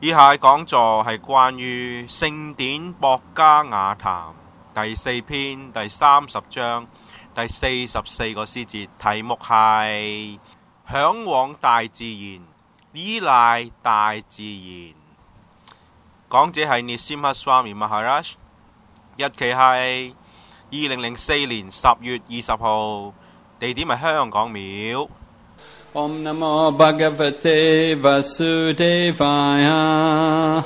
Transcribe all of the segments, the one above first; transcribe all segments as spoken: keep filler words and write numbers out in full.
以下講座係關於聖典博加雅談第四篇第三十章第四十四個詩節，題目係嚮往大自然，依賴大自然。講者係 Nrsimha Swami Maharaj， 日期係二零零四年十月二十號，地點係香港廟。 Om Namo Bhagavate Vasudevaya.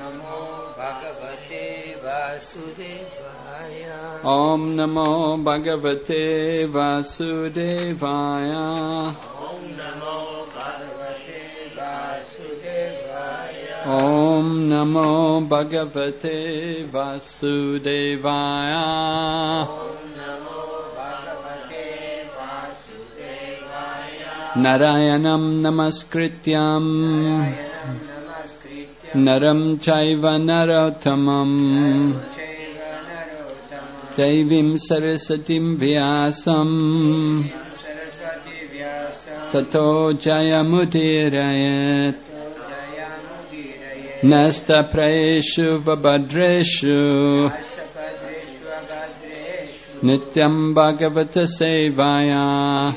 Om Namo Bhagavate Vasudevaya. Om Namo Bhagavate Vasudevaya. Narayanam Namaskrityam Naram Chaiva Narottamam Devim Sarasatim Vyasam Tato Jayamudirayat Nasta Praeshu Vabhadreshu Nityam Bhagavata Sevaya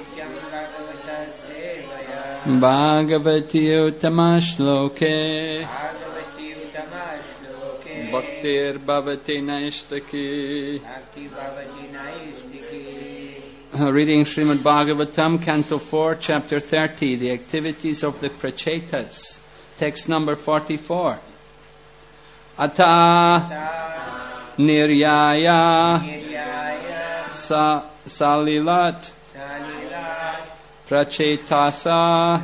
Bhagavati Uttamashloke Bhaktir Bhavati Naistaki. Reading Srimad Bhagavatam, Canto four, Chapter thirty, the activities of the Prachetas. Text number forty-four. Ata Niryaya Sa Salilat Prachetasa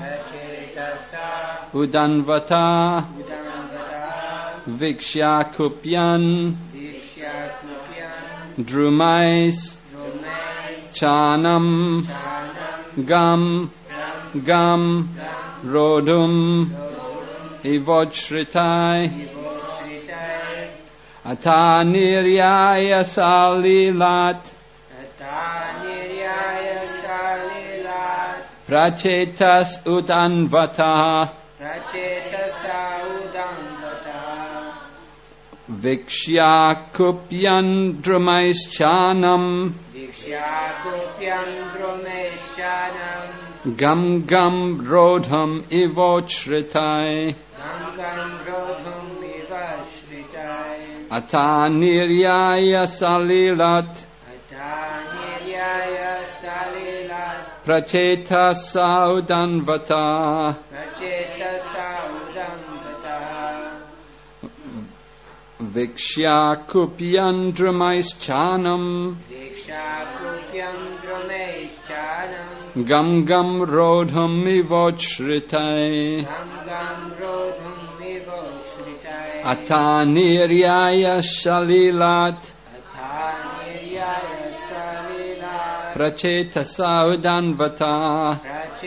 Udanvata Vikshakupyan Drumais Chanam Gam Gam Rodum Ivochritai Ataniryaya Salilat Prachetas Udanvata Vikshakupyan Drumais Chanam Gam Gam Rodham Ivochritai Ataniryaya Salilat Prachetas Udanvata Vikshakupyan Drumais Chanam Gam Gam Rodham Ivochritai Ataniryaya Salilat Prachetasa Udanvata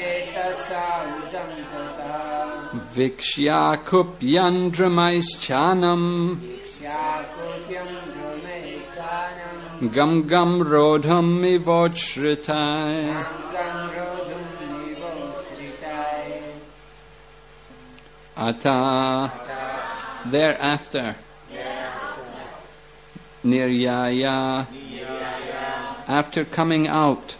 Vikshakupyan Drumais Chanam Gam Gam Rodham Ivochritai. Ata thereafter Niryaya after coming out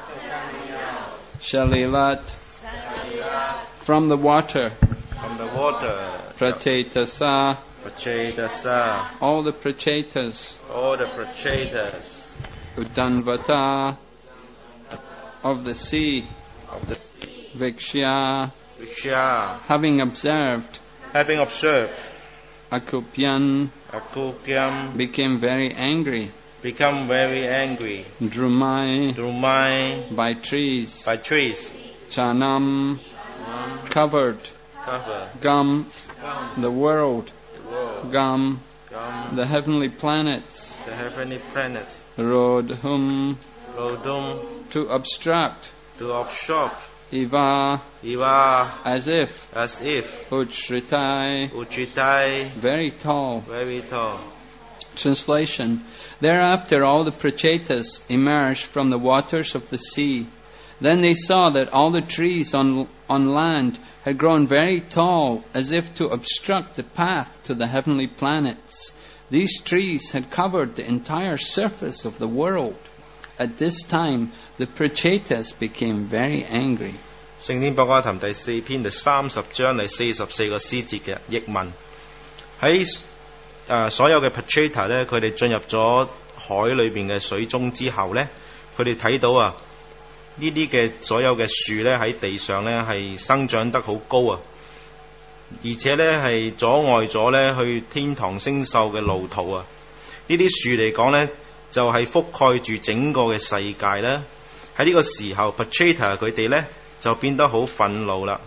Shalilat from the water From the water Prachetasa Prachetasa all the Prachetas all the Prachetas Udanvata of the sea of the Vikshya Viksha having observed having observed Akupyan Akukyam became very angry become very angry Drumai Drumai by trees by trees Chanam covered cover Gam the world the world Gam Gam the heavenly planets the heavenly planets Rodhum Rodum to obstruct to obstruct Iva Iva as if as if Uchritai Uchitai very tall. very tall. Translation. Thereafter all the Prachetas emerged from the waters of the sea. Then they saw that all the trees on, on land had grown very tall, as if to obstruct the path to the heavenly planets. These trees had covered the entire surface of the world. At this time, the Prachetas became very angry. 聖天博家談第四篇第三十章第四十四個詩節嘅譯文喺誒、呃、所有嘅 Pracheta 咧，佢哋進入咗海裏邊嘅水中之後咧，佢哋睇到啊呢啲嘅所有嘅樹咧喺地上咧係生長得好高啊，而且咧係阻礙咗咧去天堂星宿嘅路途啊！呢啲樹嚟講咧就係、是、覆蓋住整個嘅世界啦。喺呢個時候 Pracheta 佢哋咧就變得好憤怒啦。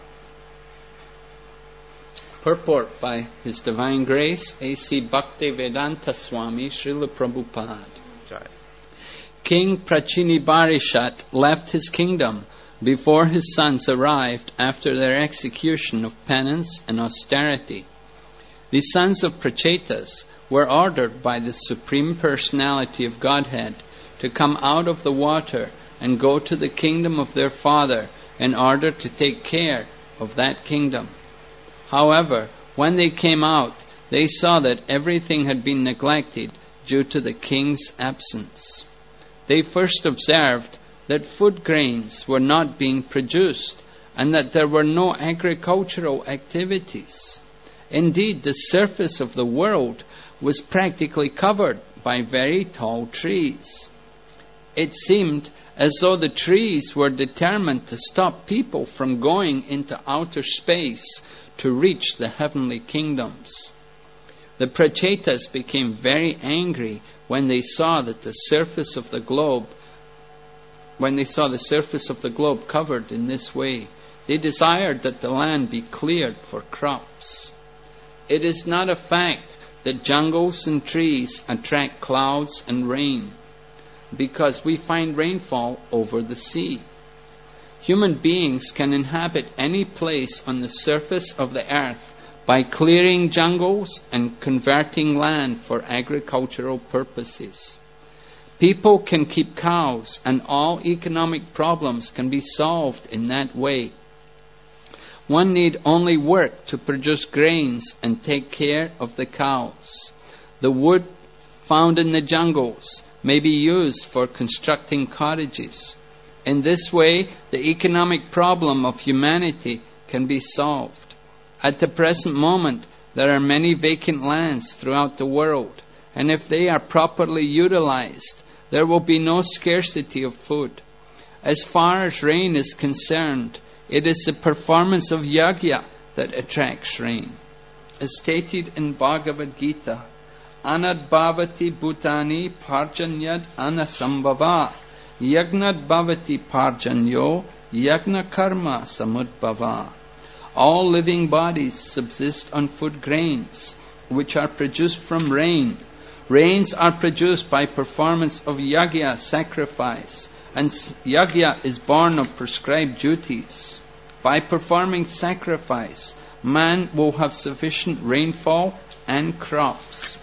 Purport by His Divine Grace, A C Bhaktivedanta Swami Srila Prabhupada. King Prachinibarishat left his kingdom before his sons arrived after their execution of penance and austerity. The sons of Prachetas were ordered by the Supreme Personality of Godhead to come out of the water and go to the kingdom of their father in order to take care of that kingdom. However, when they came out, they saw that everything had been neglected due to the king's absence. They first observed that food grains were not being produced and that there were no agricultural activities. Indeed, the surface of the world was practically covered by very tall trees. It seemed as though the trees were determined to stop people from going into outer space to reach the heavenly kingdoms. The Prachetas became very angry when they saw that the surface of the globe, when they saw the surface of the globe covered in this way. They desired that the land be cleared for crops. It is not a fact that jungles and trees attract clouds and rain, because we find rainfall over the sea. Human beings can inhabit any place on the surface of the earth by clearing jungles and converting land for agricultural purposes. People can keep cows, and all economic problems can be solved in that way. One need only work to produce grains and take care of the cows. The wood found in the jungles may be used for constructing cottages. In this way, the economic problem of humanity can be solved. At the present moment, there are many vacant lands throughout the world, and if they are properly utilized, there will be no scarcity of food. As far as rain is concerned, it is the performance of yajna that attracts rain. As stated in Bhagavad Gita, Anad bhavati bhutani parjanyad anasambhava, yagnad bhavati parjanyo, yagna karma samudbhava. All living bodies subsist on food grains, which are produced from rain. Rains are produced by performance of yajna, sacrifice, and yajna is born of prescribed duties. By performing sacrifice, man will have sufficient rainfall and crops.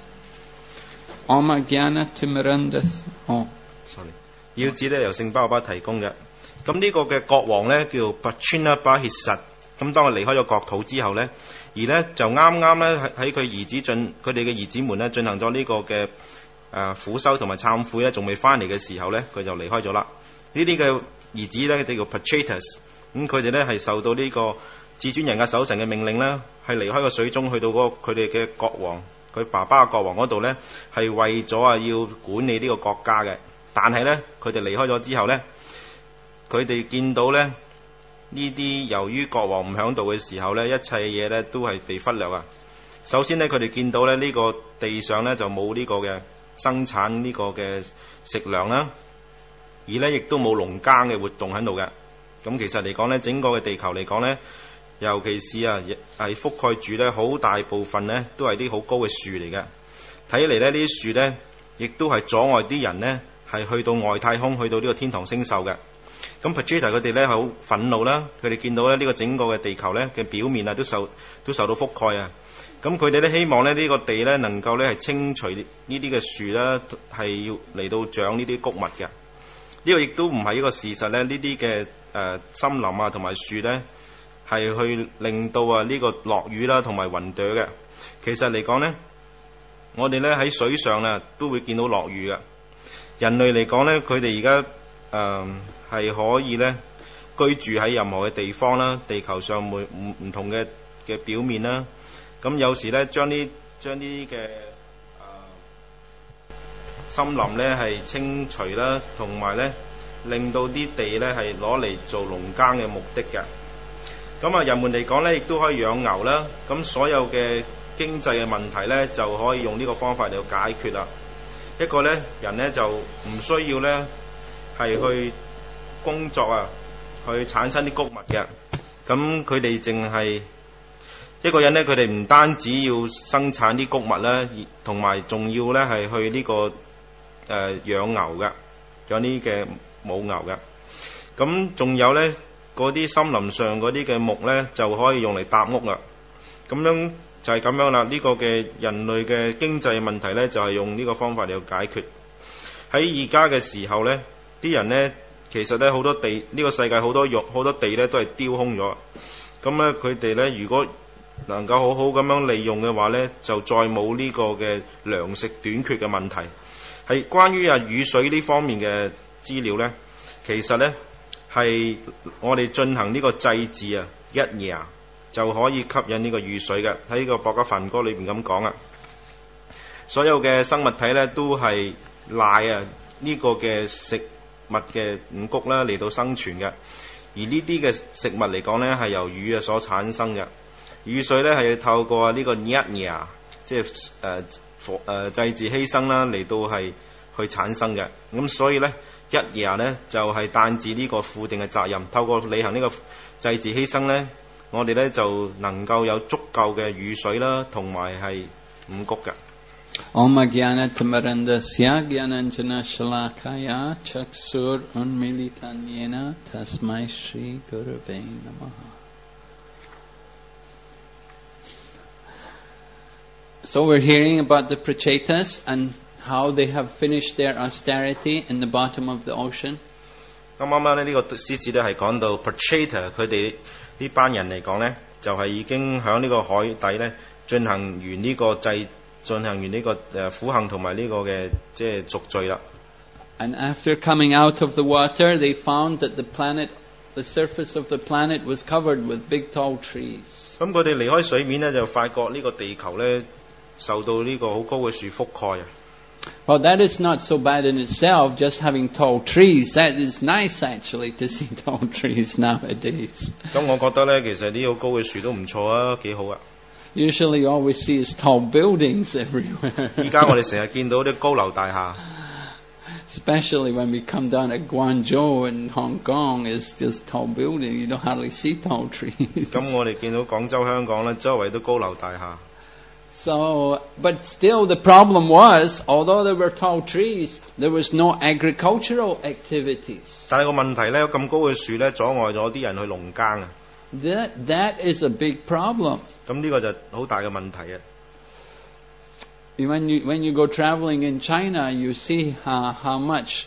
Om Jnana Timirandhas. Oh, sorry. 要旨咧由聖巴巴提供嘅。咁呢個嘅國王咧叫 Prachinabarishad。咁當佢離開咗國土之後咧，而咧就啱啱咧喺喺佢兒子進佢哋嘅兒子們咧進行咗呢個嘅誒苦修同埋懺悔咧，仲未翻嚟嘅時候咧，佢就離開咗啦。呢啲嘅兒子咧，佢哋叫 Prachetas。咁佢哋咧係受到呢個至尊人嘅守神嘅命令咧，係離開個水中去到嗰個佢哋嘅國王，佢爸爸嘅國王嗰度咧，係為咗啊要管理呢個國家嘅。但係咧，佢哋離開咗之後咧，佢哋見到咧呢啲由於國王唔響度嘅時候咧，一切嘢咧都係被忽略啊。首先咧，佢哋見到咧呢個地上咧就冇呢個嘅生產呢個嘅食糧啦，而咧亦都冇農耕嘅活動喺度嘅。咁其實嚟講咧，整個嘅地球嚟講咧，尤其是啊係覆蓋住咧好大部分咧都係啲好高嘅樹嚟嘅。睇嚟咧呢啲樹咧，亦都係阻礙啲人咧係去到外太空，去到呢個天堂星宿嘅。咁 Pracheta 佢哋咧好憤怒啦，佢哋見到咧呢個整個嘅地球咧嘅表面啊都受都受到覆蓋啊。咁佢哋咧希望咧呢個地咧能夠咧係清除呢啲嘅樹啦，係要嚟到長呢啲穀物嘅。呢個亦都唔係一個事實咧，呢啲嘅誒森林啊同埋樹咧係去令到啊呢個落雨啦同埋雲朵嘅。其實嚟講呢，我哋咧喺水上啊都會見到落雨嘅。人類嚟講呢，佢哋而家誒係可以咧居住喺任何嘅地方啦，地球上每唔唔同嘅嘅表面啦。咁有時咧將啲將啲嘅森林咧係清除啦，同埋咧令到啲地咧係攞嚟做農耕嘅目的嘅。咁啊，人們嚟講咧，亦都可以養牛啦。咁所有嘅經濟嘅問題咧，就可以用呢個方法嚟解決啦。一個咧人咧就唔需要咧係去工作啊，去產生啲穀物嘅。咁佢哋淨係一個人咧，佢哋唔單止要生產啲穀物啦，同埋仲要咧係去呢、這個。誒、呃、養牛嘅，養啲嘅母牛嘅。咁仲有呢嗰啲森林上嗰啲嘅木呢，就可以用嚟搭屋啦。咁樣就係咁樣啦。呢、這個嘅人類嘅經濟問題呢，就係、是、用呢個方法嚟解決。喺而家嘅時候呢，啲人呢，其實呢好多地，呢、這個世界好多肉好多地呢都係丟空咗。咁呢，佢哋呢，如果能夠好好咁樣利用嘅話呢，就再冇呢個嘅糧食短缺嘅問題。係關於啊雨水呢方面嘅資料呢，其實呢係我哋進行呢個祭祀啊，一夜就可以吸引呢個雨水嘅。喺呢個博家梵歌裏邊咁講啊，所有嘅生物體呢都係賴啊呢個嘅食物嘅五穀啦嚟到生存嘅。而呢啲嘅食物嚟講呢，係由雨啊所產生嘅。雨水呢係透過呢個一夜，即係誒。呃誒祭祀犧牲啦，嚟到係去產生嘅。咁所以呢，一夜呢就係擔住呢個負定嘅責任。透過履行呢個祭祀犧牲呢，我哋呢就能夠有足夠嘅雨水啦，同埋係五穀嘅。 Om Jnanatammarandasya Jnananjana Shalakaya Chaksur Unmilitanyena Tasmai Shri Gurave Namaha. So we're hearing about the Prachetas and how they have finished their austerity in the bottom of the ocean. 咁啱啱咧呢個詩節咧係講到 Pracheta 佢哋呢班人嚟講咧，就係、是、已經喺呢個海底咧進行完呢個祭，進行完呢個誒苦行同埋呢個嘅即係贖罪啦。 And after coming out of the water, they found that the planet, the surface of the planet was covered with big tall trees. 咁佢哋離開水面咧，就發覺呢個地球咧受到呢個好高嘅樹覆蓋啊。 Well, that is not so bad in itself, just having tall trees. That is nice actually to see tall trees nowadays. 咁我覺得咧，其實啲好高嘅樹都唔錯啊，幾好啊。 Usually you always see is tall buildings everywhere. 依家我哋成日見到啲高樓大廈。 Especially when we come down at Guangzhou and Hong Kong, it's just tall buildings. You don't hardly see tall trees. 咁我哋見到廣州、香港咧，周圍都高樓大廈。 So, but still the problem was, although there were tall trees, there was no agricultural activities. 但係個問題咧，有咁高嘅樹咧，阻礙咗啲人去農耕啊。 That, that is a big problem. 咁呢個就好大嘅問題啊。 When you, when you go traveling in China, you see how, how much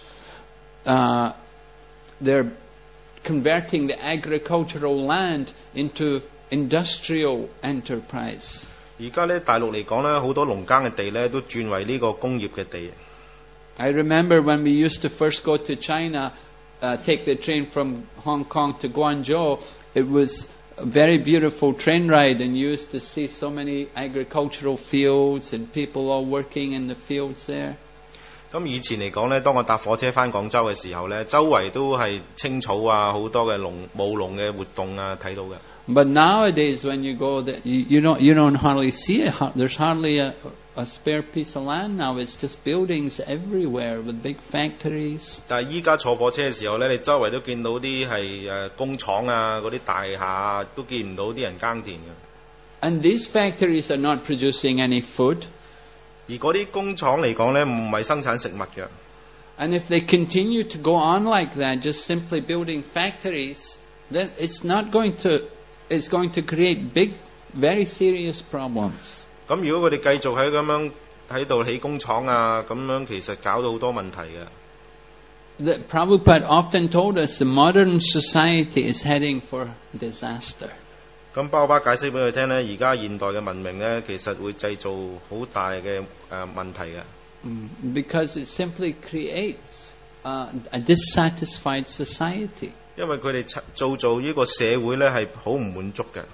uh, they're converting the agricultural land into industrial enterprise. 而家咧大陸嚟講咧，好多農耕嘅地咧都轉為呢個工業嘅地。 I remember when we used to first go to China, uh, take the train from Hong Kong to Guangzhou, it was a very beautiful train ride, and you used to see so many agricultural fields and people all working in the fields there. 咁以前嚟講咧，當我搭火車返廣州嘅時候咧，周圍都係青草啊，好多嘅農務農嘅活動啊，睇到嘅。 But nowadays, when you go there, you, you don't you don't hardly see it. There's hardly a, a spare piece of land now. It's just buildings everywhere with big factories. 但係依家坐火車嘅時候咧，你周圍都見到啲係誒工廠啊，嗰啲大廈啊，都見唔到啲人耕田嘅。 And these factories are not producing any food. 而嗰啲工廠嚟講咧，唔係生產食物嘅。 And if they continue to go on like that, just simply building factories, then it's not going to. It's going to create big, very serious problems. 咁如果佢哋繼續喺咁樣喺度起工廠啊，咁樣其實搞到好多問題嘅。 The Prabhupada often told us the modern society is heading for disaster. 咁包巴解釋俾佢聽咧，而家現代嘅文明咧，其實會製造好大嘅誒問題嘅。 Mm, because it simply creates uh, a dissatisfied society. 因為佢哋造造呢個社會咧係好唔滿足嘅。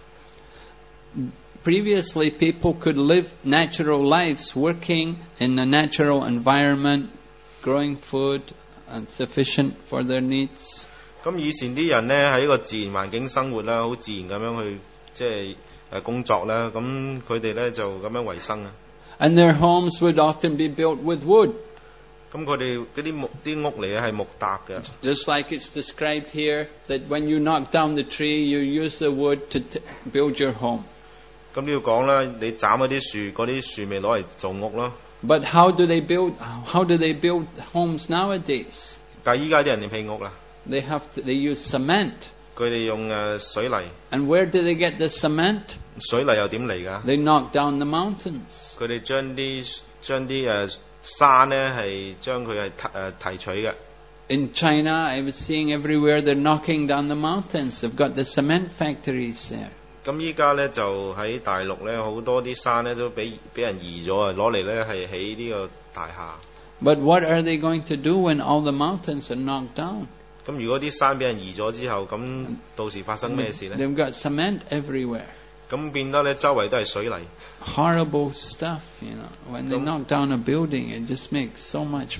Previously, people could live natural lives, working in a natural environment, growing food and sufficient for their needs. 咁以前啲人咧喺一個自然環境生活啦，好自然咁樣去即係誒工作啦，咁佢哋咧就咁樣維生啊。 And their homes would often be built with wood. 咁佢哋嗰啲木啲屋嚟咧係木搭嘅。 Just like it's described here, that when you knock down the tree, you use the wood to t- build your home. 咁你要講啦，你斬嗰啲樹，嗰啲樹咪攞嚟做屋咯。 But how do they build? How do they build homes nowadays? 但係依家啲人哋起屋啦。 They have to, they use cement. 佢哋用誒水泥。 And where do they get the cement? 水泥又點嚟㗎？ They knock down the mountains. 佢哋將啲將啲誒山咧係將佢係誒提取嘅。 In China, I was seeing everywhere they're knocking down the mountains. They've got the cement factories there. 咁依家咧就喺大陸咧，好多啲山咧都俾俾人移咗啊，攞嚟咧係起呢個大廈。 But what are they going to do when all the mountains are knocked down? 咁如果啲山俾人移咗之後，咁到時發生咩事咧？ They've got cement everywhere. 咁變得咧周圍都係水泥。 Horrible stuff, you know. When they knock down a building, it just makes so much,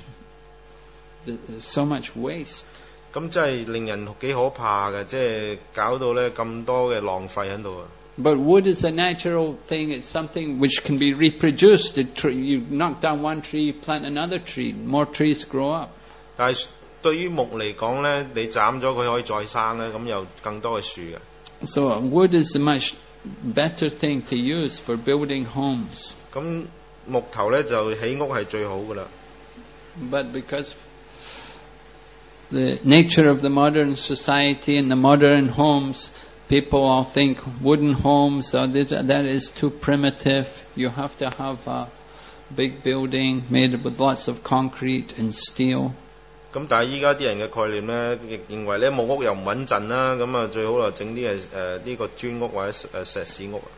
so much waste. 咁真係令人幾可怕嘅，即係搞到咧咁多嘅浪費喺度啊！ But wood is a natural thing. It's something which can be reproduced. The tree, you knock down one tree, plant another tree. More trees grow up. 但係對於木嚟講咧，你斬咗佢可以再生咧，咁有更多嘅樹嘅。 So wood is a much better thing to use for building homes. 咁木頭咧就起屋係最好噶啦。 But because the nature of the modern society and the modern homes, people all think wooden homes, or that is too primitive. You have to have a big building made with lots of concrete and steel. 咁但係依家啲人嘅概念咧，亦認為咧木屋又唔穩陣啦，咁啊最好就整啲誒誒呢個磚屋或者誒石屎屋。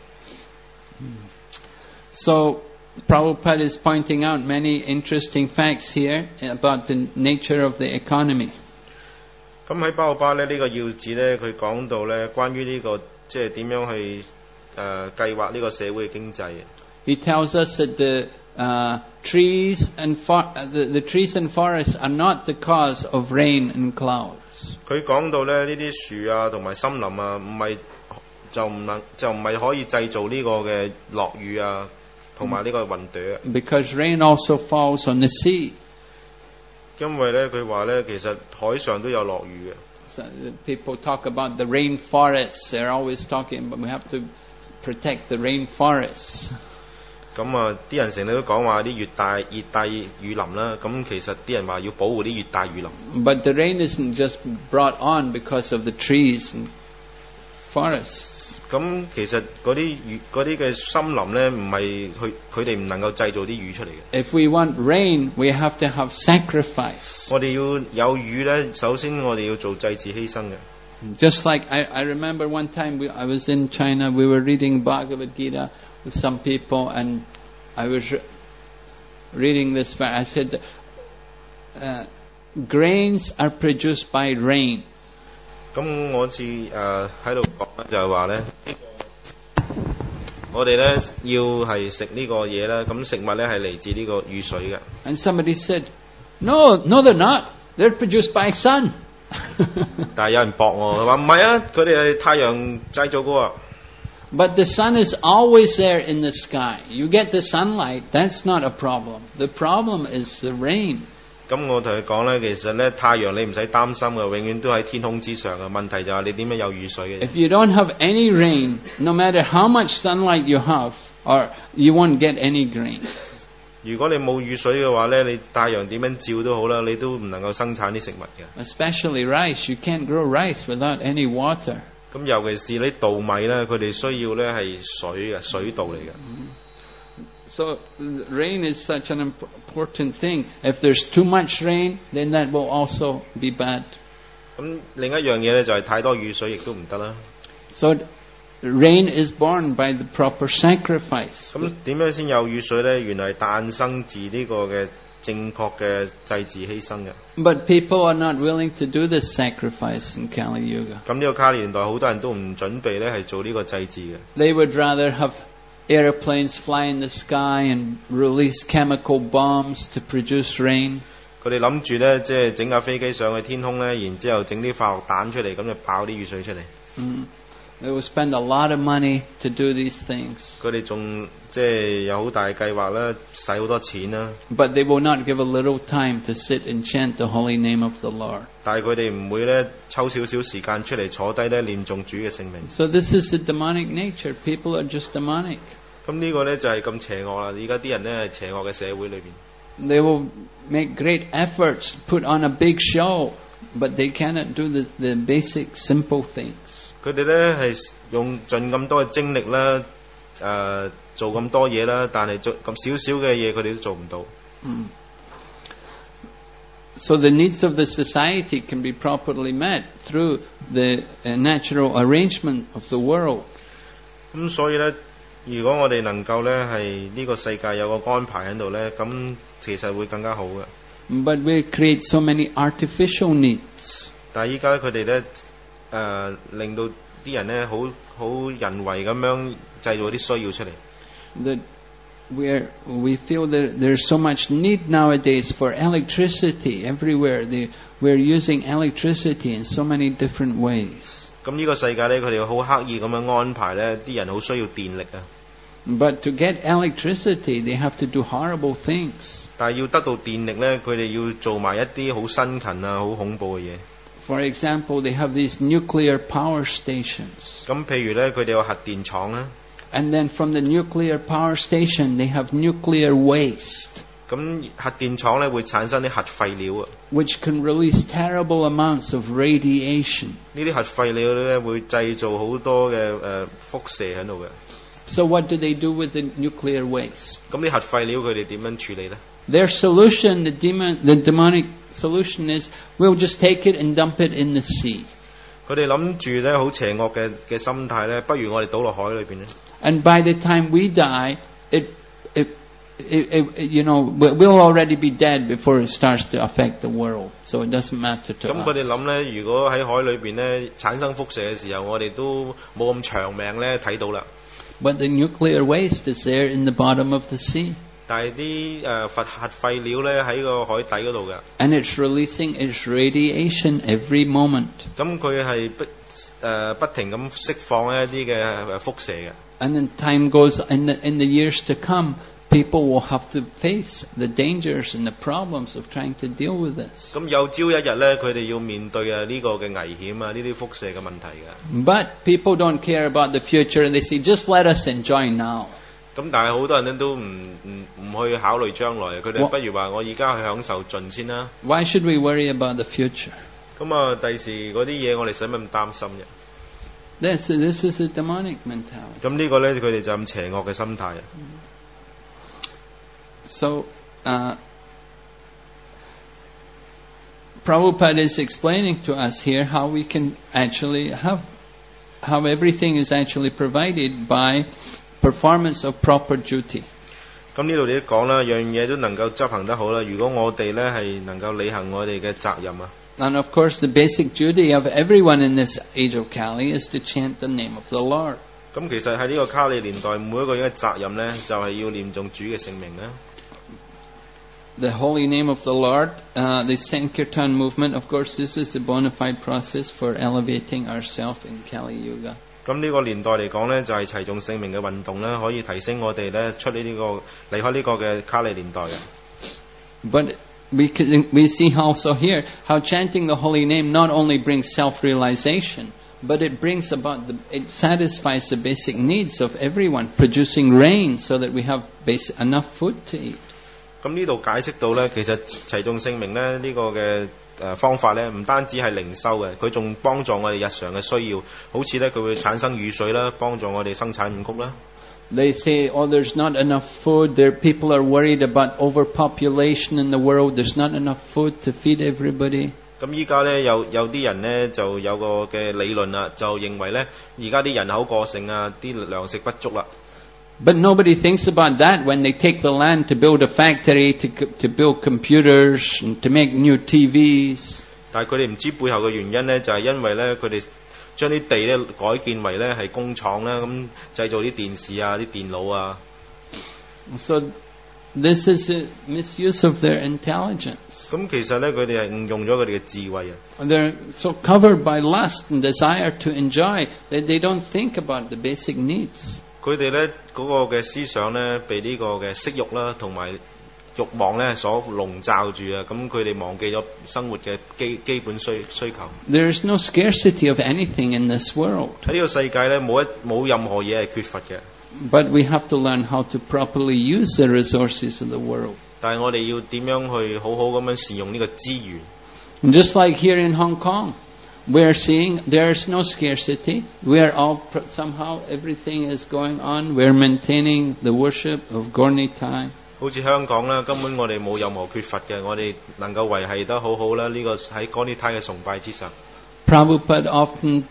So Prabhupada is pointing out many interesting facts here about the nature of the economy. 咁喺包巴咧呢個要旨咧，佢講到咧關於呢個即係點樣去誒計劃呢個社會嘅經濟。 He tells us that the uh, trees and for, uh, the, the trees and forests are not the cause of rain and clouds. 佢講到咧呢啲樹啊同埋森林啊，唔係就唔能就唔係可以製造呢個嘅落雨啊，同埋呢個雲朵。 Because rain also falls on the sea. 因為咧佢話咧，其實海上都有落雨嘅。 So people talk about the rainforests. They're always talking, but we have to protect the rainforests. 咁啊，啲人成日都講話啲熱帶熱帶雨林啦，咁其實啲人話要保護啲熱帶雨林。 But the rain isn't just brought on because of the trees and forests. 咁其實嗰啲雨嗰啲嘅森林咧，唔係佢佢哋唔能夠製造啲雨出嚟嘅。 If we want rain, we have to have sacrifice. 我哋要有雨咧，首先我哋要做祭祀犧牲嘅。 Just like I, I remember one time we, I was in China, we were reading Bhagavad Gita with some people, and I was re- reading this verse. I said, uh, grains are produced by rain. 咁我次誒喺度講就係話咧，我哋咧要係食呢個嘢咧，咁食物咧係嚟自呢個雨水嘅。 And somebody said, no, no they're not. They're produced by sun. 但係有人駁我，佢話唔係啊，佢哋係太陽製造嘅。 But the sun is always there in the sky. You get the sunlight, that's not a problem. The problem is the rain. 咁我同佢講咧，其實咧太陽你唔使擔心嘅，永遠都喺天空之上嘅。問題就係你點樣有雨水嘅。 If you don't have any rain, no matter how much sunlight you have, or you won't get any grain. 如果你冇雨水嘅話咧，你太陽點樣照都好啦，你都唔能夠生產啲食物嘅。 Especially rice, you can't grow rice without any water. 咁尤其是啲稻米咧，佢哋需要咧係水嘅，水稻嚟嘅。 So rain is such an important thing. If there's too much rain, then that will also be bad. 咁另一樣嘢咧就係太多雨水亦都唔得啦。 So rain is born by the proper sacrifice. 咁點樣先有雨水呢？原來係誕生自呢個嘅正確嘅祭祀犧牲嘅。 But people are not willing to do this sacrifice in Kali Yuga. 咁呢個卡利年代好多人都唔準備咧係做呢個祭祀嘅。 They would rather have airplanes fly in the sky and release chemical bombs to produce rain. 佢哋諗住咧，即係整架飛機上去天空咧，然之後整啲化學彈出嚟，咁就爆啲雨水出嚟。 Mm. They will spend a lot of money to do these things. 佢哋仲即係有好大嘅計劃啦，使好多錢啦。 But they will not give a little time to sit and chant the holy name of the Lord. 但係佢哋唔會咧抽少少時間出嚟坐低咧念誦主嘅聖名。 So this is the demonic nature. People are just demonic. 咁呢個咧就係咁邪惡啦！而家啲人咧係邪惡嘅社會裏邊。 They will make great efforts, put on a big show, but they cannot do the, the basic simple things. 佢哋咧係用盡咁多嘅精力啦，誒、呃、做咁多嘢啦，但係做咁少少嘅嘢佢哋都做唔到。 Mm. So the needs of the society can be properly met through the uh, natural arrangement of the world. 咁所以咧，如果我哋能夠咧係呢個世界有個安排喺度咧，咁其實會更加好嘅。 But we create so many artificial needs. 但係依家佢哋咧誒令到啲人咧好好人為咁樣製造啲需要出嚟。 That we we feel that there's so much need nowadays for electricity everywhere. They, we're using electricity in so many different ways. 咁呢個世界咧，佢哋好刻意咁樣安排咧，啲人好需要電力啊。 But to get electricity, they have to do horrible things. 但係要得到電力咧，佢哋要做埋一啲好辛勤啊、好恐怖嘅嘢。 For example, they have these nuclear power stations. 咁譬如咧，佢哋有核電廠啊。 And then from the nuclear power station, they have nuclear waste. 咁核電廠咧會產生啲核廢料啊。 Which can release terrible amounts of radiation. 呢啲核廢料咧會製造好多嘅誒輻射喺度嘅。 So what do they do with the nuclear waste? 咁啲核廢料佢哋點樣處理咧？ Their solution, the demon, the demonic solution is, we'll just take it and dump it in the sea. 佢哋諗住咧好邪惡嘅嘅心態咧，不如我哋倒落海裏邊咧。 And by the time we die, it, it, it, it, you know, we'll already be dead before it starts to affect the world. So it doesn't matter to us. 咁佢哋諗咧，如果喺海裏邊咧產生輻射嘅時候，我哋都冇咁長命咧睇到啦。 But the nuclear waste is there in the bottom of the sea. 但係啲誒核核廢料咧喺個海底嗰度嘅。 And it's releasing its radiation every moment. 咁佢係不誒不停咁釋放一啲嘅輻射嘅。 And then time goes in the in the years to come, people will have to face the dangers and the problems of trying to deal with this. 咁有朝一日咧，佢哋要面對啊呢個嘅危險啊，呢啲輻射嘅問題嘅。 But people don't care about the future, and they say, just let us enjoy now. 咁但係好多人咧都唔唔唔去考慮將來，佢哋不如話我而家去享受盡先啦。 Why should we worry about the future? 咁啊，第時嗰啲嘢我哋使乜咁擔心啫？ This this is a demonic mentality. 咁呢個咧，佢哋就咁邪惡嘅心態啊。 So, uh, Prabhupada is explaining to us here how we can actually have, how everything is actually provided by performance of proper duty. 咁呢度你都講啦，樣嘢都能夠執行得好啦。如果我哋咧係能夠履行我哋嘅責任啊。 And of course, the basic duty of everyone in this age of Kali is to chant the name of the Lord. 咁其實喺呢個卡利年代，每一個人嘅責任咧，就係要念誦主嘅聖名啦。 The holy name of the Lord, uh, the Sankirtan movement, of course, this is the bona fide process for elevating ourselves in Kali Yuga. 咁呢個年代嚟講咧，就係齊頌聖名嘅運動咧，可以提升我哋咧出呢呢個離開呢個嘅卡利年代嘅。 But we can, we see also here how chanting the holy name not only brings self-realization, but it brings about the, it satisfies the basic needs of everyone, producing rain so that we have basic, enough food to eat. 咁呢度解釋到咧，其實齊頌聖名咧呢個嘅誒方法咧，唔單止係靈修嘅，佢仲幫助我哋日常嘅需要，好似咧佢會產生雨水啦，幫助我哋生產五穀啦。 They say, oh, there's not enough food. There, people are worried about overpopulation in the world. There's not enough food to feed everybody. 咁依家咧有有啲人咧就有個嘅理論啦，就認為咧而家啲人口過剩啊，啲糧食不足啦。 But nobody thinks about that when they take the land to build a factory, to to build computers, and to make new T Vs. 但係佢哋唔知背後嘅原因咧，就係因為咧佢哋將啲地咧改建為咧係工廠啦，咁製造啲電視啊、啲電腦啊。 So this is a misuse of their intelligence. 咁其實咧佢哋係誤用咗佢哋嘅智慧啊。 They're so covered by lust and desire to enjoy that they don't think about the basic needs. 佢哋咧嗰個嘅思想咧，被呢個嘅色欲啦，同埋慾望咧所籠罩住啊！咁佢哋忘記咗生活嘅基基本需需求。 There is no scarcity of anything in this world. 喺呢個世界咧，冇一冇任何嘢係缺乏嘅。 But we have to learn how to properly use the resources of the world. 但係我哋要點樣去好好咁樣善用呢個資源？ And just like here in Hong Kong, we are seeing there is no scarcity. We are all somehow everything is going on. We are maintaining the worship of Gaur Nitai. 好似香港啦，根本我哋冇任何缺乏嘅，我哋能夠維繫得好好啦。呢個喺Gaur Nitai嘅崇拜之上。 Prabhupada often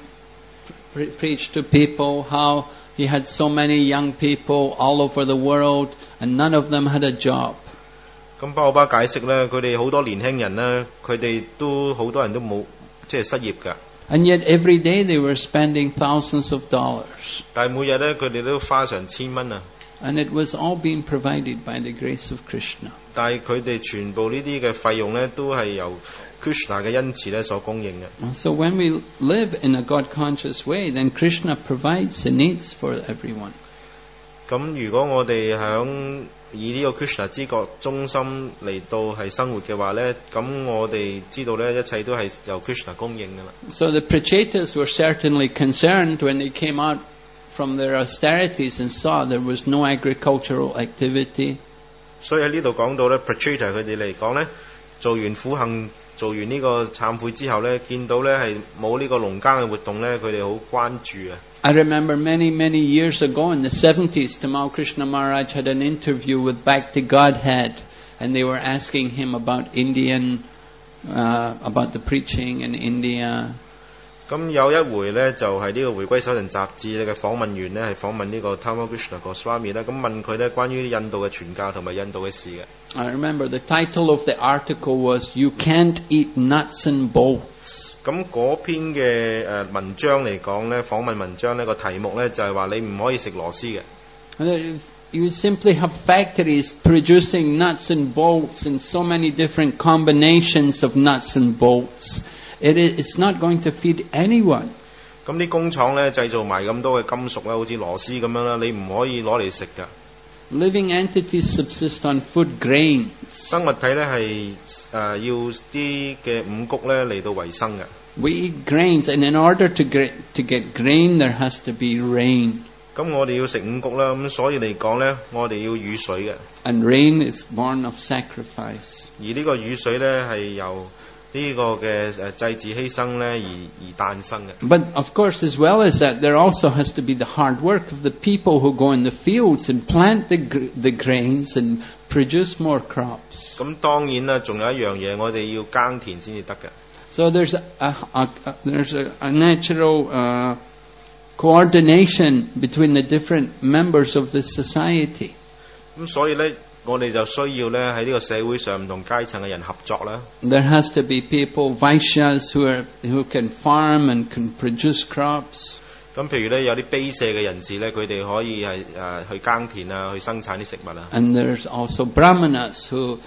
pre- preached to people how he had so many young people all over the world, and none of them had a job. 咁巴奧巴解釋咧，佢哋好多年輕人咧，佢哋都好多人都冇即係失業㗎。 And yet every day they were spending thousands of dollars. 但係每日咧，佢哋都花成千蚊啊。 And it was all being provided by the grace of Krishna. 但係佢哋全部呢啲嘅費用咧，都係由 Krishna 嘅恩賜咧所供應嘅。 So when we live in a God-conscious way, then Krishna provides the needs for everyone. 咁如果我哋響以呢個 Krishna 知覺中心嚟到係生活嘅話咧，咁我哋知道咧，一切都係由 Krishna 供應㗎啦。 So the Prachetas were certainly concerned when they came out from their austerities and saw there was no agricultural activity. 所以喺呢度講到咧 Pracheta 佢哋嚟講咧，做完苦行、做完呢個懺悔之後咧，見到咧係冇呢個農耕嘅活動咧，佢哋好關注啊。 I remember many, many years ago in the seventies, Tamal Krishna Maharaj had an interview with Bhakti Godhead, and they were asking him about Indian, uh, about the preaching in India. 咁有一回咧，就係、是、呢個回歸手人雜誌嘅訪問員咧，係訪問呢個 Tamal Krishna Goswami 咧，咁問佢咧關於印度嘅傳教同埋印度嘅事嘅。 I remember the title of the article was "You Can't Eat Nuts and Bolts." 咁嗰篇嘅誒文章嚟講咧，訪問文章呢個題目咧就係話你唔可以食螺絲嘅。 You simply have factories producing nuts and bolts and so many different combinations of nuts and bolts. It is it's not going to feed anyone. 咁啲工廠咧製造埋咁多嘅金屬咧，好似螺絲咁樣啦，你唔可以攞嚟食㗎。 Living entities subsist on food grains. 生物體咧係誒要啲嘅五穀咧嚟到維生嘅。 We eat grains, and in order to get to get grain, there has to be rain. 咁我哋要食五穀啦，咁所以嚟講咧，我哋要雨水嘅。 And rain is born of sacrifice. 而呢個雨水咧係由呢個嘅誒祭祀犧牲咧而而誕生嘅。 But of course, as well as that, there also has to be the hard work of the people who go in the fields and plant the the grains and produce more crops. 咁當然啦，仲有一樣嘢，我哋要耕田先至得嘅。 So there's a, a, a, a there's a, a natural uh, coordination between the different members of the society. 咁所以咧，我哋就需要咧喺呢個社會上唔同階層嘅人合作啦。 There has to be people, Vaishyas, who are who can farm and can produce crops. 咁譬如咧，有啲卑舍嘅人士咧，佢哋可以係誒、呃、去耕田啊，去生產啲食物啊。 And there's also Brahmanas who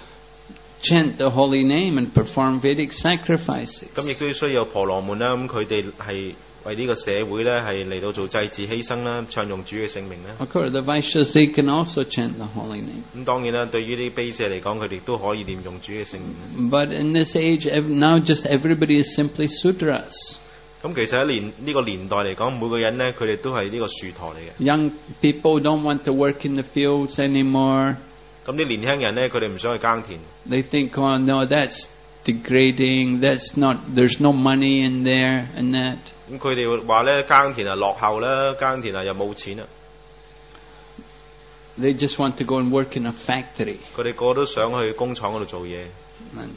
chant the holy name and perform Vedic sacrifices. 咁亦都需要婆羅門啦，咁佢哋係為呢個社會咧係嚟到做祭祀犧牲啦，唱用主嘅聖名啦。 Of course, the Vaishyas, they can also chant the holy name. 咁當然啦，對於啲卑舍嚟講，佢哋都可以念用主嘅聖名。 But in this age, now just everybody is simply Sudras. 咁其實喺年呢個年代嚟講，每個人咧佢哋都係呢個樹陀嚟嘅。 Young people don't want to work in the fields anymore. 咁啲年輕人咧，佢哋唔想去耕田。 They think, oh no, that's degrading. That's not. There's no money in there and that. 咁佢哋話咧，耕田啊落後啦，耕田啊又冇錢啊。 They just want to go and work in a factory. 佢哋個個都想去工廠嗰度做嘢。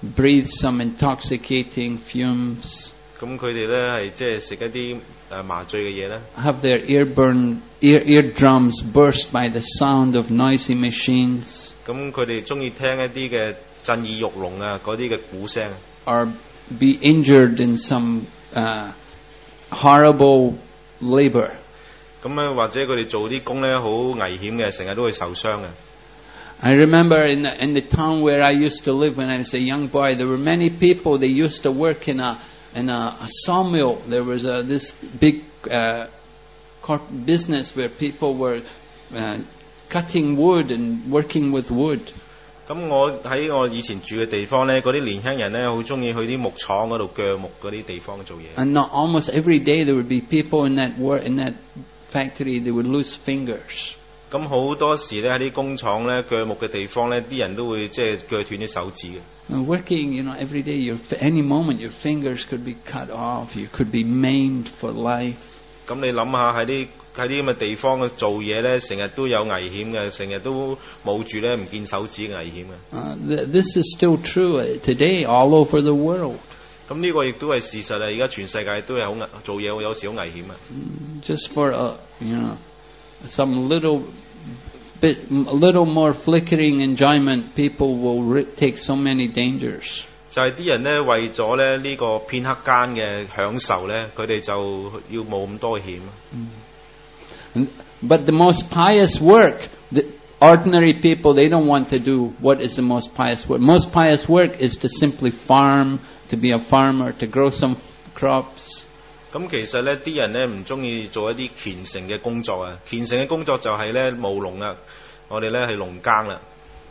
breathe some intoxicating fumes, 咁佢哋咧係即係食一啲誒麻醉嘅嘢咧， have their earburn, ear, eardrums burst by the sound of noisy machines, 咁佢哋中意聽一啲嘅震耳欲聾啊嗰啲嘅鼓聲， or be injured in some uh, horrible labor. 咁咧或者佢哋做啲工咧好危險嘅，成日都會受傷嘅。 I remember in the, in the town where I used to live when I was a young boy, there were many people, they used to work in a in a, a sawmill. There was a, this big uh, corp business where people were uh, cutting wood and working with wood. 咁我喺我以前住嘅地方咧，嗰啲年輕人咧好中意去啲木廠嗰度鋸木嗰啲地方做嘢。 And not, almost every day there would be people in that work, in that factory, they would lose fingers. 咁好多時咧喺啲工廠咧鋸木嘅地方咧，啲人都會即係鋸斷啲手指嘅。 And working, you know, every day, your, any moment your fingers could be cut off, you could be maimed for life. 咁你諗下喺啲喺啲咁嘅地方嘅做嘢咧，成日都有危險嘅，成日都冇住咧唔見手指嘅危險嘅。 Uh, th- this is still true today all over the world. 咁呢個亦都係事實啊！而家全世界都係好危，做嘢有時好危險啊！ Just for a, you know, some little bit, a little more flickering enjoyment, people will ri- take so many dangers. 就係啲人咧為咗咧呢個片刻間嘅享受咧，佢哋就要冒咁多險。 And, but the most pious work, the ordinary people, they don't want to do what is the most pious work. Most pious work is to simply farm, to be a farmer, to grow some crops. 咁其實咧啲人咧唔中意做一啲虔誠嘅工作啊！虔誠嘅工作就係咧務農啊！我哋咧係農耕啦。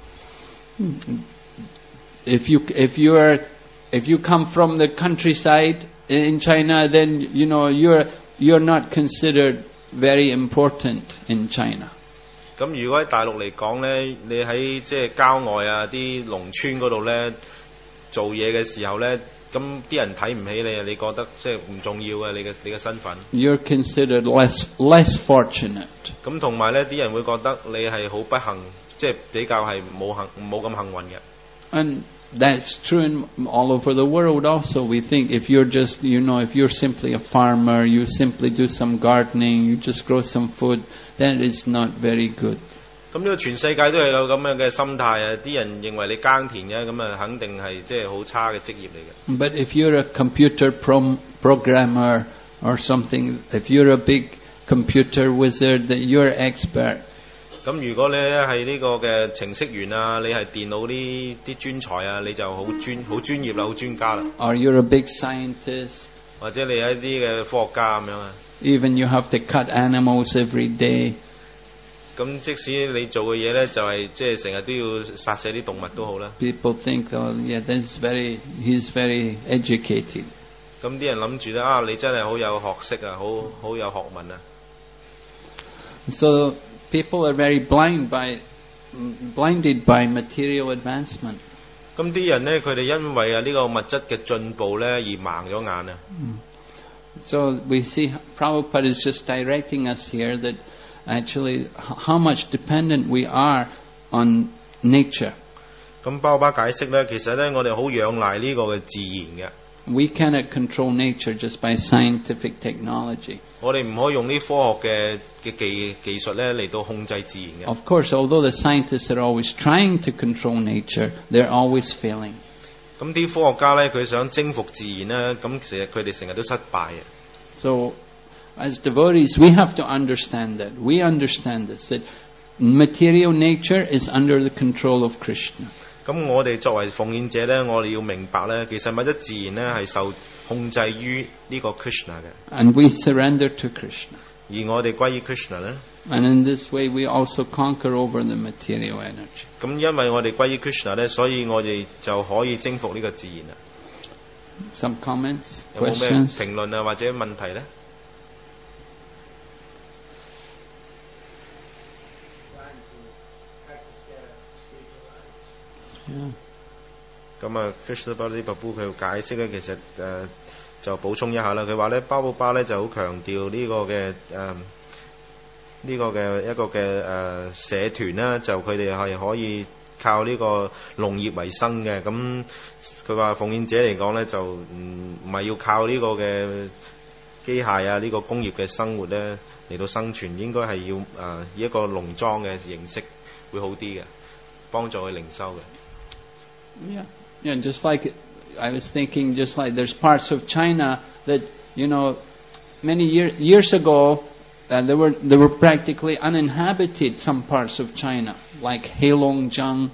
If you if you are if you come from the countryside in China, then you know you're you're not considered very important in China. 咁如果喺大陸嚟講咧，你喺即係郊外啊啲農村嗰度咧做嘢嘅時候咧，咁啲人睇唔起你啊！你覺得即係唔重要嘅你嘅你嘅身份。 You're considered less less fortunate. 咁同埋咧，啲人會覺得你係好不幸，即係比較係冇幸冇咁幸運嘅。 And that's true in all over the world also. We think if you're just, you know, if you're simply a farmer, you simply do some gardening, you just grow some food, that is not very good. 咁呢個全世界都係有咁樣嘅心態啊！啲人認為你耕田嘅，咁啊肯定係即係好差嘅職業嚟嘅。 But if you're a computer prom- programmer or something, if you're a big computer wizard, that you're expert. 咁如果你係呢個嘅程式員啊，你係電腦啲啲專才啊，你就好專好專業啦，好專家啦。 Or you're a big scientist. 或者你係一啲嘅科學家咁樣啊。 Even you have to cut animals every day. 咁即使你做嘅嘢咧，就係即係成日都要殺死啲動物都好啦。 People think, oh yeah, that's very, he's very educated. 咁啲人諗住咧啊，你真係好有學識啊，好好有學問啊。 So people are very blind by, blinded by material advancement. 咁啲人咧，佢哋因為啊呢個物質嘅進步咧而盲咗眼啊。 So we see Prabhupada is just directing us here that actually how much dependent we are on nature. 咁包巴解釋咧，其實咧我哋好仰賴呢個嘅自然嘅。 We cannot control nature just by scientific technology. 我哋唔可以用啲科學嘅嘅技技術咧嚟到控制自然嘅。 Of course, although the scientists are always trying to control nature, they're always failing. 咁啲科學家咧，佢想征服自然咧，咁其實佢哋成日都失敗嘅。 So, as devotees, we have to understand that. We understand this, that material nature is under the control of Krishna. 咁我哋作為奉獻者咧，我哋要明白咧，其實物質自然咧係受控制於呢個 Krishna 嘅。 And we surrender to Krishna. 而我哋歸於 Krishna 咧， And in this way, we also conquer over the material energy. 咁因為我哋歸於 Krishna 咧，所以我哋就可以征服呢個自然啦。 Some comments, 有冇咩 questions? 評論啊，或者問題咧？ Yeah. 咁啊 Krishna Balaji Prabhu 佢解釋咧，其實誒、呃、就補充一下啦。佢話咧，巴布巴咧就好強調呢個嘅誒呢個嘅一個嘅誒社團啦，就佢哋係可以靠呢個農業為生嘅。咁佢話奉獻者嚟講咧，就唔唔係要靠呢個嘅機械啊，呢個工業嘅生活咧嚟到生存，應該係要誒以一個農莊嘅形式會好啲嘅，幫助佢靈修嘅。 Yeah, yeah. Just like I was thinking, just like there's parts of China that you know, many year, years ago, uh, they were they were practically uninhabited. Some parts of China, like Heilongjiang,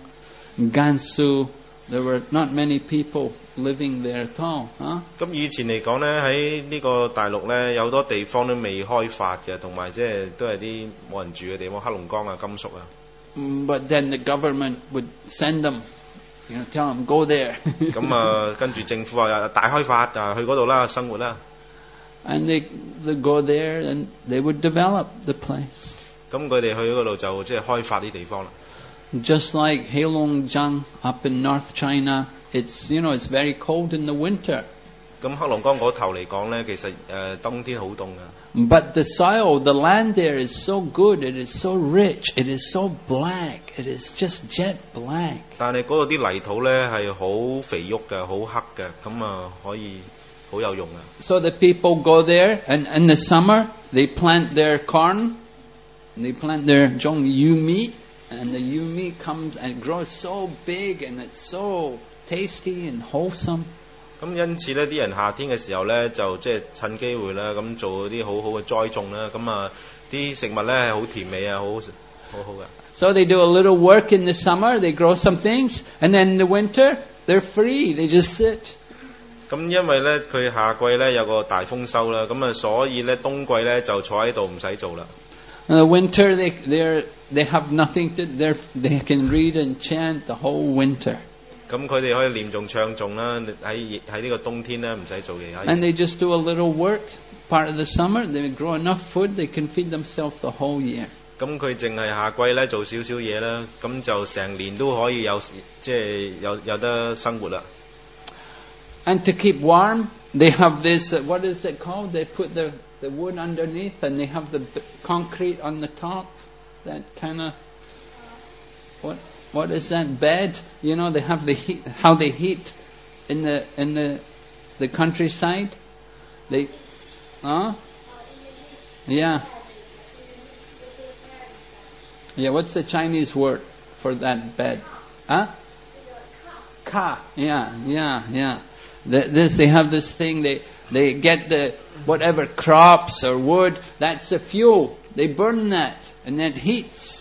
Gansu, there were not many people living there at all. Huh? 咁以前嚟講咧，喺呢個大陸咧，有好多地方都未開發嘅，同埋即係都係啲冇人住嘅地方，黑龍江啊、甘肅啊。 But then the government would send them, you know, tell them go there. 咁啊，跟住政府話大開發啊，去嗰度啦，生活啦。 And they they go there and they would develop the place. 咁佢哋去嗰度就即係開發啲地方啦。 Just like Heilongjiang up in North China, it's you know it's very cold in the winter. 咁黑龍江嗰頭嚟講咧，其實誒、呃、冬天好凍啊。 But the soil, the land there is so good, it is so rich, it is so black, it is just jet black. 但係嗰度啲泥土咧係好肥沃嘅，好黑嘅，咁啊可以好有用啊。 So the people go there, and in the summer they plant their corn, and they plant their zhong yumi, and the yumi comes and grows so big, and it's so tasty and wholesome. 咁因此咧，啲人夏天嘅時候咧，就即係趁機會啦，咁做啲好好嘅栽種啦，咁啊啲食物咧係好甜美啊，好好好嘅。 So they do a little work in the summer, they grow some things, and then in the winter they're free, they just sit. 咁因為咧佢夏季咧有個大豐收啦，咁啊所以咧冬季咧就坐喺度唔使做啦。 In the winter they they they have nothing to they they can read and chant the whole winter. 咁佢哋可以念誦唱誦啦，喺喺呢個冬天咧唔使做嘢。 And they just do a little work. Part of the summer, they grow enough food, they can feed themselves the whole year. 咁佢淨係夏季咧做少少嘢啦，咁就成年都可以有即係有有得生活啦。 And to keep warm, they have this. Uh, what is it called? They put the the wood underneath, and they have the b- concrete on the top. That kind of what? What is that bed? You know, they have the heat, how they heat in the in the the countryside. They, huh? Yeah. Yeah. What's the Chinese word for that bed? Huh? Ka. Yeah. Yeah. Yeah. The, this they have this thing. They they get the whatever crops or wood. That's the fuel. They burn that, and that heats.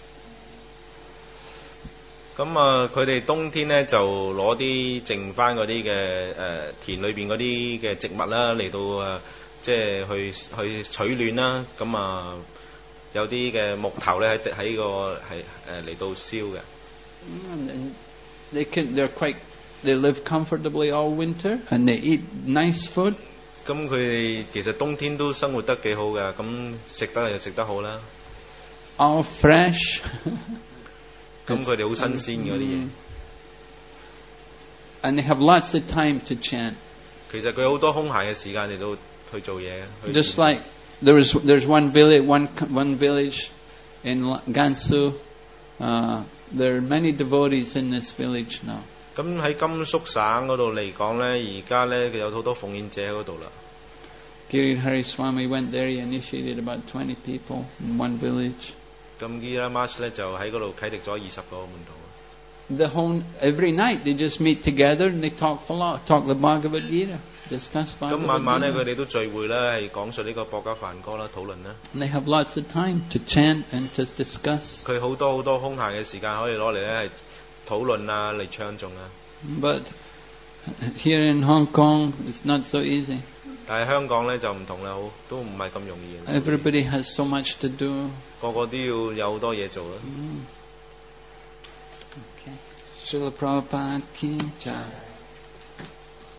咁啊，佢哋冬天咧就攞啲剩翻嗰啲嘅誒田裏邊嗰啲嘅植物啦，嚟到誒即係去去取暖啦。咁啊有啲嘅木頭咧喺喺個係誒嚟到燒嘅。 And they can they're quite they live comfortably all winter and they eat nice food. 咁佢哋其實冬天都生活得幾好嘅，咁食得就食得好啦。 All fresh. 咁佢哋好新鮮嗰啲嘢。 And they have lots of time to chant. 其實佢好多空閒嘅時間嚟到去做嘢。 Just like there is there's one village one one village in Gansu. Uh, there are many devotees in this village now. 咁喺甘肅省嗰度嚟講咧，而家咧有好多奉獻者喺嗰度啦。 Giridhari Swami went there. He initiated about twenty people in one village. 咁 Giridhari Maharaj 咧就喺嗰度啟迪咗二十個門徒。 The whole every night they just meet together and they talk for long, talk the Bhagavad Gita, discuss Bhagavad Gita. 咁晚晚咧佢哋都聚會啦，係講述呢個博家梵歌啦，討論啦。 And they have lots of time to chant and to discuss. 佢好多好多空閒嘅時間可以攞嚟咧係討論啊，嚟唱頌啊。 But here in Hong Kong, it's not so easy. 但係香港咧就唔同啦，好都唔係咁容易。 Everybody has so much to do. 個個都要有好多嘢做啦。 Okay. Srila Prabhupada ki jai.